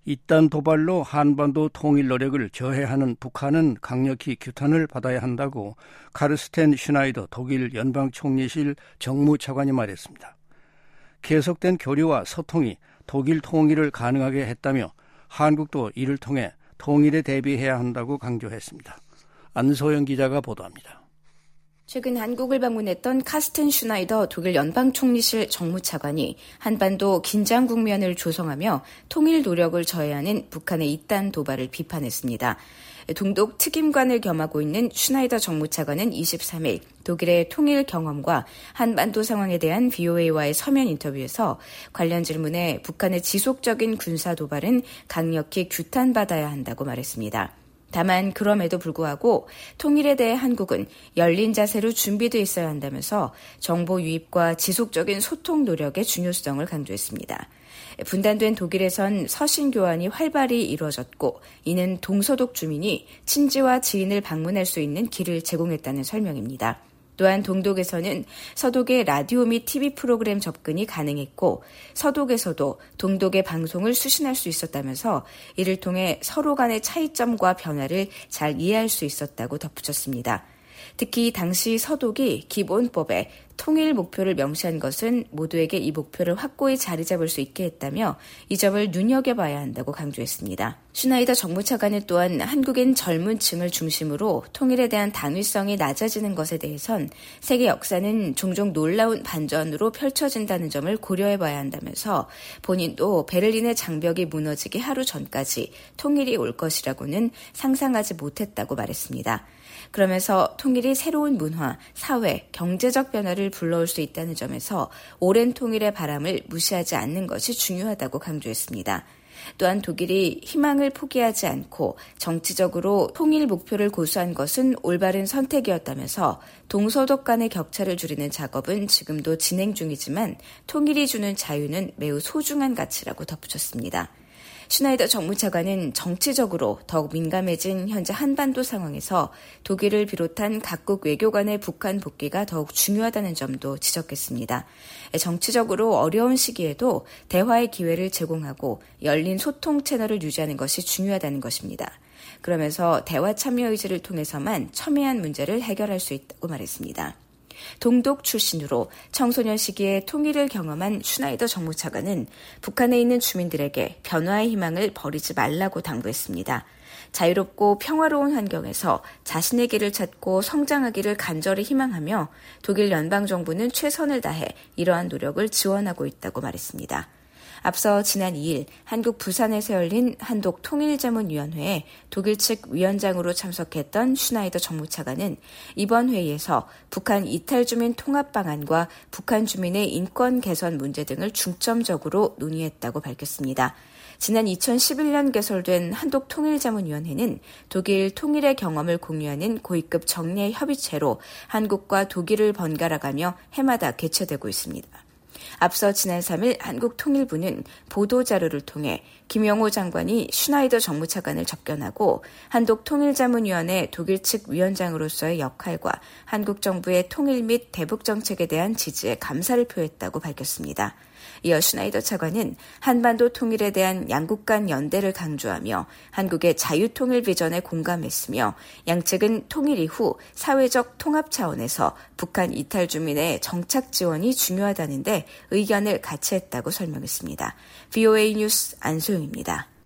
이딴 도발로 한반도 통일 노력을 저해하는 북한은 강력히 규탄을 받아야 한다고 카르스텐 슈나이더 독일 연방총리실 정무차관이 말했습니다. 계속된 교류와 소통이 독일 통일을 가능하게 했다며 한국도 이를 통해 통일에 대비해야 한다고 강조했습니다. 안소영 기자가 보도합니다. 최근 한국을 방문했던 카스텐 슈나이더 독일 연방총리실 정무차관이 한반도 긴장 국면을 조성하며 통일 노력을 저해하는 북한의 이딴 도발을 비판했습니다. 동독 특임관을 겸하고 있는 슈나이더 정무차관은 23일 독일의 통일 경험과 한반도 상황에 대한 VOA와의 서면 인터뷰에서 관련 질문에 북한의 지속적인 군사 도발은 강력히 규탄받아야 한다고 말했습니다. 다만 그럼에도 불구하고 통일에 대해 한국은 열린 자세로 준비되어 있어야 한다면서 정보 유입과 지속적인 소통 노력의 중요성을 강조했습니다. 분단된 독일에선 서신 교환이 활발히 이루어졌고 이는 동서독 주민이 친지와 지인을 방문할 수 있는 길을 제공했다는 설명입니다. 또한 동독에서는 서독의 라디오 및 TV 프로그램 접근이 가능했고 서독에서도 동독의 방송을 수신할 수 있었다면서 이를 통해 서로 간의 차이점과 변화를 잘 이해할 수 있었다고 덧붙였습니다. 특히 당시 서독이 기본법에 통일 목표를 명시한 것은 모두에게 이 목표를 확고히 자리 잡을 수 있게 했다며 이 점을 눈여겨봐야 한다고 강조했습니다. 슈나이더 정무차관은 또한 한국인 젊은 층을 중심으로 통일에 대한 당위성이 낮아지는 것에 대해선 세계 역사는 종종 놀라운 반전으로 펼쳐진다는 점을 고려해봐야 한다면서 본인도 베를린의 장벽이 무너지기 하루 전까지 통일이 올 것이라고는 상상하지 못했다고 말했습니다. 그러면서 통일이 새로운 문화, 사회, 경제적 변화를 불러올 수 있다는 점에서 오랜 통일의 바람을 무시하지 않는 것이 중요하다고 강조했습니다. 또한 독일이 희망을 포기하지 않고 정치적으로 통일 목표를 고수한 것은 올바른 선택이었다면서 동서독 간의 격차를 줄이는 작업은 지금도 진행 중이지만 통일이 주는 자유는 매우 소중한 가치라고 덧붙였습니다. 슈나이더 정무차관은 정치적으로 더욱 민감해진 현재 한반도 상황에서 독일을 비롯한 각국 외교관의 북한 복귀가 더욱 중요하다는 점도 지적했습니다. 정치적으로 어려운 시기에도 대화의 기회를 제공하고 열린 소통 채널을 유지하는 것이 중요하다는 것입니다. 그러면서 대화 참여 의지를 통해서만 첨예한 문제를 해결할 수 있다고 말했습니다. 동독 출신으로 청소년 시기에 통일을 경험한 슈나이더 정무차관은 북한에 있는 주민들에게 변화의 희망을 버리지 말라고 당부했습니다. 자유롭고 평화로운 환경에서 자신의 길을 찾고 성장하기를 간절히 희망하며 독일 연방정부는 최선을 다해 이러한 노력을 지원하고 있다고 말했습니다. 앞서 지난 2일 한국 부산에서 열린 한독통일자문위원회에 독일 측 위원장으로 참석했던 슈나이더 정무차관은 이번 회의에서 북한 이탈 주민 통합 방안과 북한 주민의 인권 개선 문제 등을 중점적으로 논의했다고 밝혔습니다. 지난 2011년 개설된 한독통일자문위원회는 독일 통일의 경험을 공유하는 고위급 정례 협의체로 한국과 독일을 번갈아가며 해마다 개최되고 있습니다. 앞서 지난 3일 한국통일부는 보도자료를 통해 김영호 장관이 슈나이더 정무차관을 접견하고 한독통일자문위원회 독일 측 위원장으로서의 역할과 한국 정부의 통일 및 대북 정책에 대한 지지에 감사를 표했다고 밝혔습니다. 이어 슈나이더 차관은 한반도 통일에 대한 양국 간 연대를 강조하며 한국의 자유통일 비전에 공감했으며 양측은 통일 이후 사회적 통합 차원에서 북한 이탈 주민의 정착 지원이 중요하다는데 의견을 같이 했다고 설명했습니다. VOA 뉴스 안소영입니다.